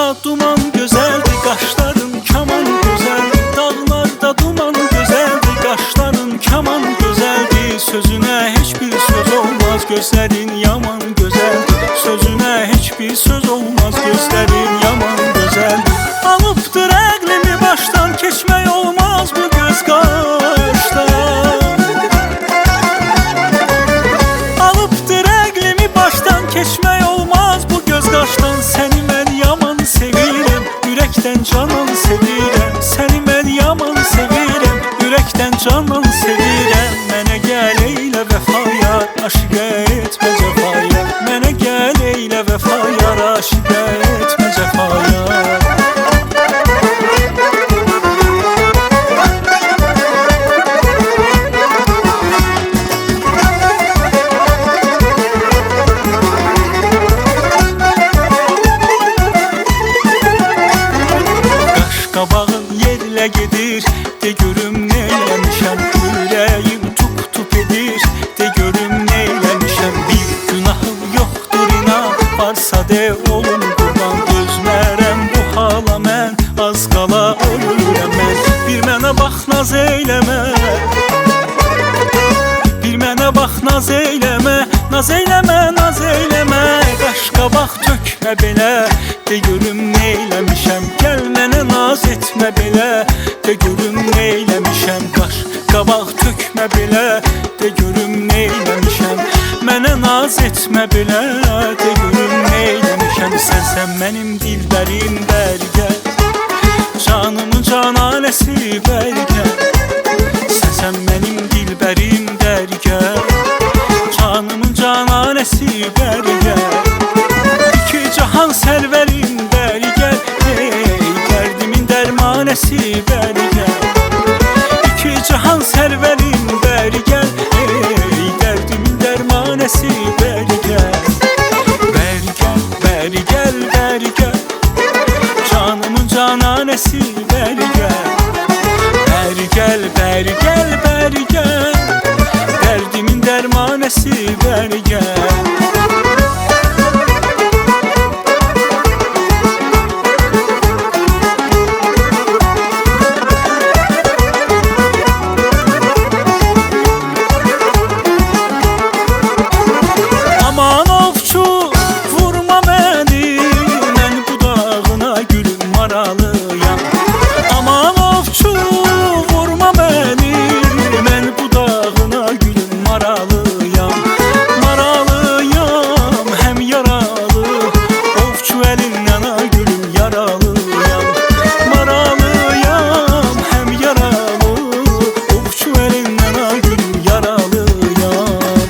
duman gözəldi, qaşların kaman gözəldi. Dağlarda duman gözəldi, qaşların kaman gözəldi. Sözünə heç bir söz olmaz, gözlərin yaman gözəldi. Sözünə heç bir söz olmaz, gözlərin yaman gözəldi. Alıbdır əqlimi başdan, keçmək olmaz bu göz qaşdan. Alıbdır əqlimi başdan, keçmək olmaz bu göz qaşdan. Səni mən yaman sevirəm, ürəkdən canan sevirəm. Səni mən yaman sevirəm, ürəkdən canan sevirəm. Mənə gəl eylə vəfaya, aşiqə etmə cəfaya. Mənə gəl eylə vəfaya, aşiqə etmə cəfaya. Qabağın yerlə gedir, de görüm neyləmişəm. Ürəyim tup-tup edir, de görüm neyləmişəm. Bir günahım yoxdur inan, varsa de olun qurban. Dözmərəm bu hala mən, az qala ölürəm mən. Bir mənə bax naz eyləmə, bir mənə bax naz eyləmə. Naz eyləmə, naz eyləmə, qaş qabaq tökmə belə. De görüm neyləmişəm, gəl mənə naz etmə belə. De görüm neyləmişəm, qaş qabaq tökmə belə. De görüm neyləmişəm, mənə naz etmə belə. De görüm neyləmişəm, sən mənim dilbərim bərgə. Canımın cananəsi bərgə. Sən mənim dilbərim bərgə. Canımın cananəsi bərgə. İki cahan sərvərim bərgə. Ey dərdimin dərmanəsi bərgə. İki cahan sərvərim bərgə. Ey dərdimin dərmanəsi bərgə. Bərgəl, bərgəl, bərgəl, canımın cananəsi bərgə. Bərgəl, bərgəl, bərgəl, dərdimin dərmanəsi bərgəl. Aman ovçu, vurma məni, mən budağına gülüm maralıyam. Aman ovçu, vurma məni, mən budağına gülüm maralıyam. Maralıyam, həm yaralı, ovçu əlindən a gülüm yaralıyam. Maralıyam, həm yaralı, ovçu əlindən a gülüm yaralıyam.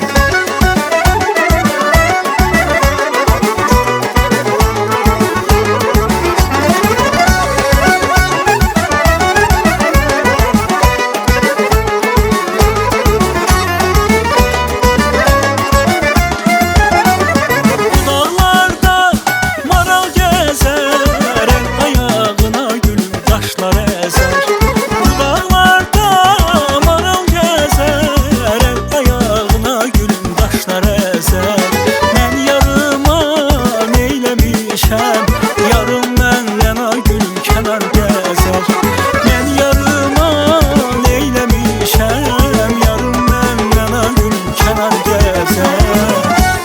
Yarım məndən a gülüm kənar gəzər. Mən yarıma neyləmişəm, yarım məndən a gülüm kənar gəzər.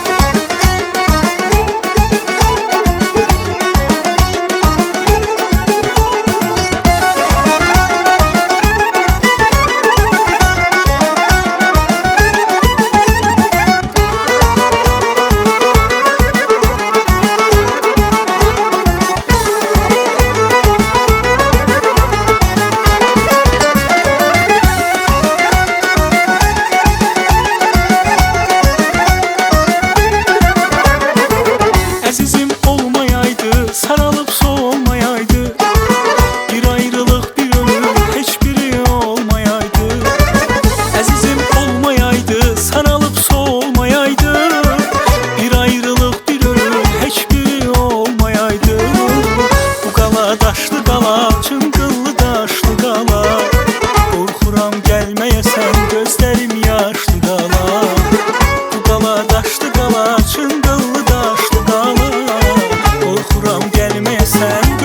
Əzizim olmayaydı, sarılıp soğumayaydı. Bir ayrılıq, bir ölüm, heç biri olmayaydı. Əzizim olmayaydı, sarılıp soğumayaydı. Bir ayrılıq, bir ölüm, heç biri olmayaydı. Bu qala daşlı qala, çıngıllı daşlı qala. Qorxuram gəlməyəsən, gözlərim yaşlı qala. Bu qala daşlı qala, çıngıllı daşlı qala. Qorxuram gəlməyəsən,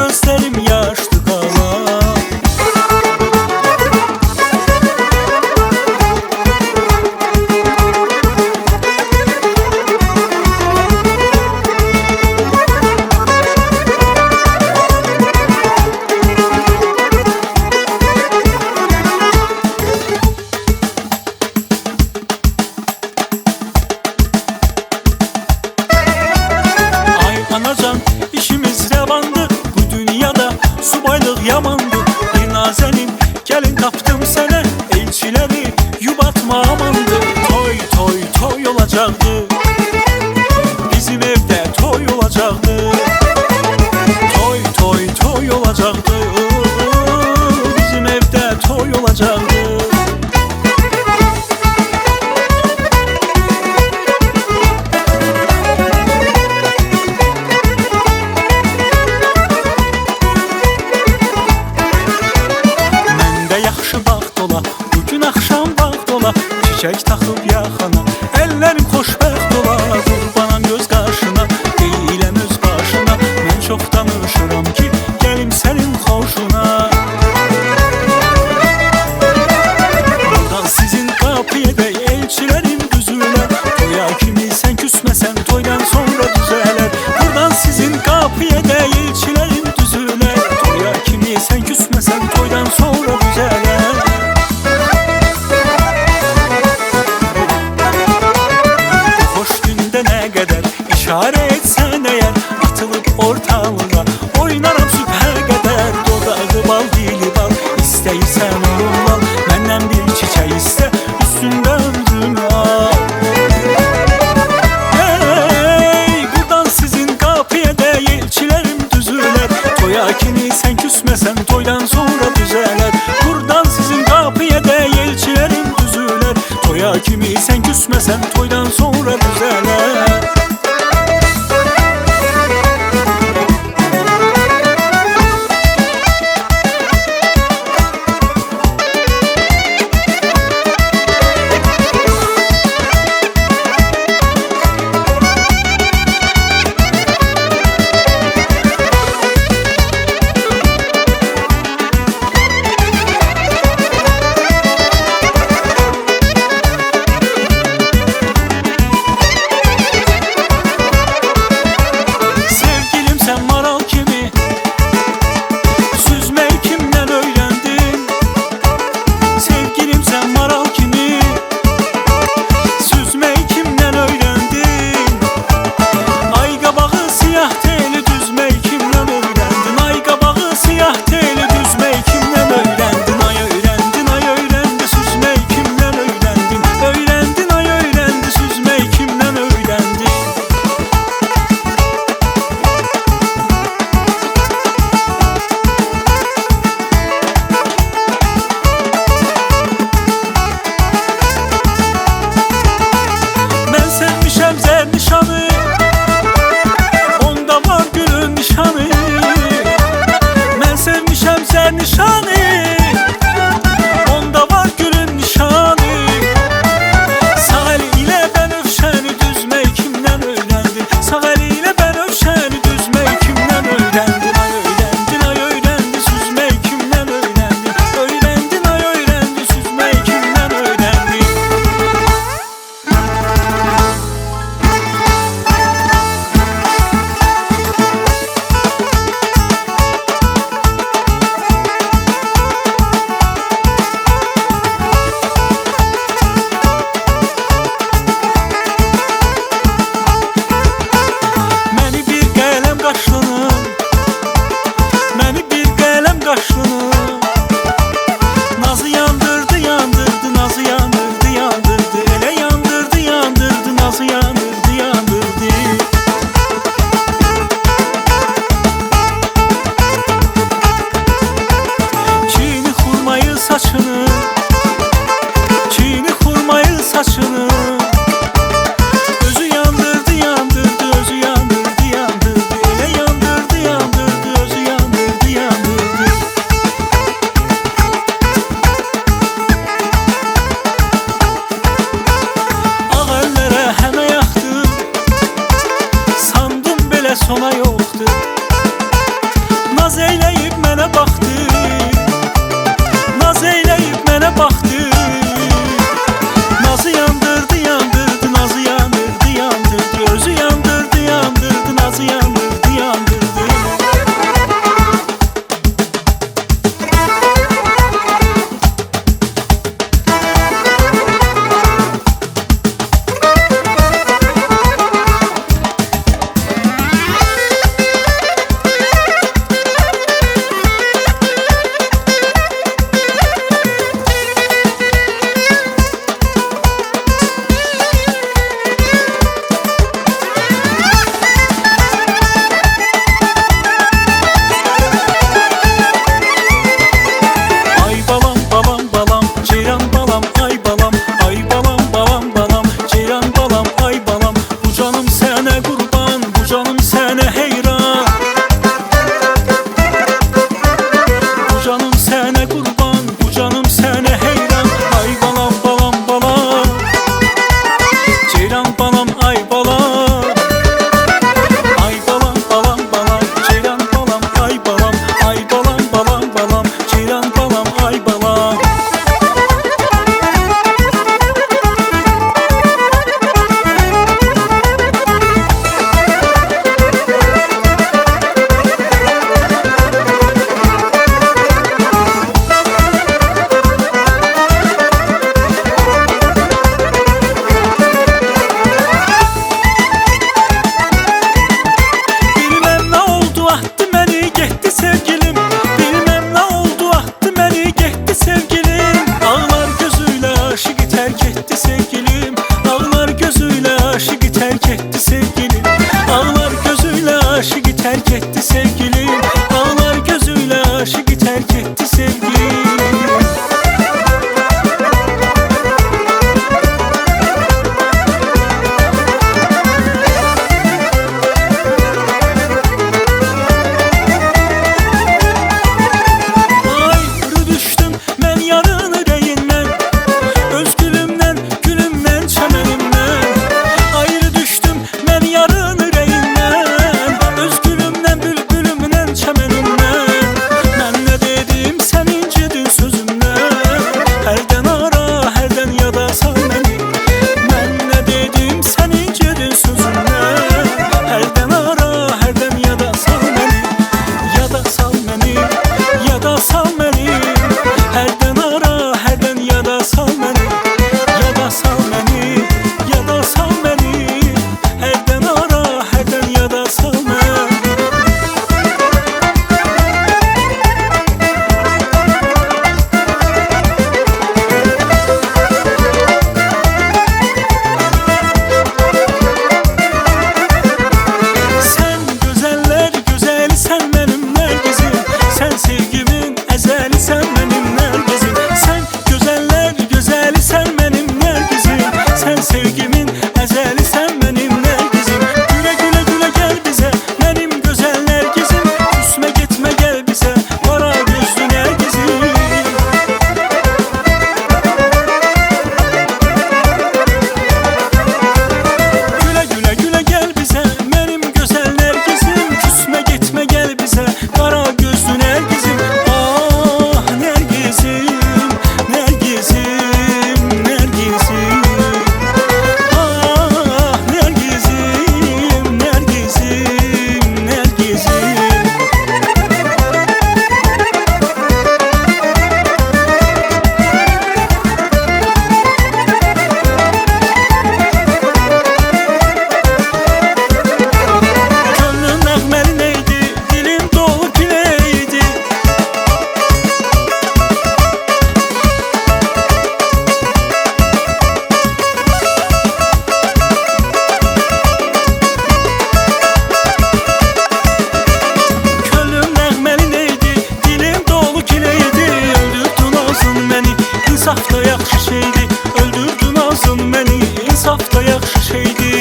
amandı. Toy toy toy olacaktı. Bizim evde toy olacaktı. Toy toy toy olacaktı. Bizim evde toy olacaktı. Məndə yaxşı vaxt ola, bugün axşam vaxt ola. Çiçək taxıb yaxana, əllərim xoşbəxt ola. Qurbanam göz qarşına, deyiləm öz başına. Mən çox danışıram ki, gəlim sənin xoşuna. Buradan sizin qapıya da elçilərim düzülər. Toya kimi sən küsməsən, toydan sonra düzələr. Buradan sizin qapıya da elçilərim düzülər. Toya kimi sən küsməsən, toydan sonra düzələr. İşare etsen eğer, atılıp ortalığa oynaram sübhə qədər. Dodağı bal, dili bal, istəyirsən oğlum al. Məndən bir çiçək istə, üstündə ömrünü al. Hey, buradan sizin qapıya da elçilərim düzülər. Toya kimi sən küsməsən, toydan sonra düzələr. Buradan sizin qapıya da elçilərim düzülər. Toya kimi sən küsməsən, toydan sonra düzələr. yaxşı şeydi. Öldürdün azın məni, insaf da yaxşı şeydi.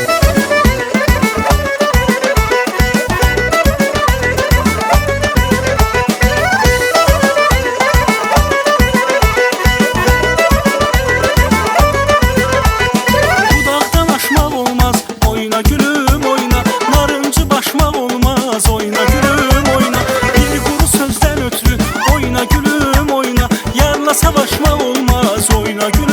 Budaqdan aşmaq olmaz, oyna gülüm oyna. Narıncı başmaq olmaz, oyna gülüm oyna. Bir quru sözdən ötürü oyna gülüm oyna. Yarla savaşmaq olmaz, oyna gülüm.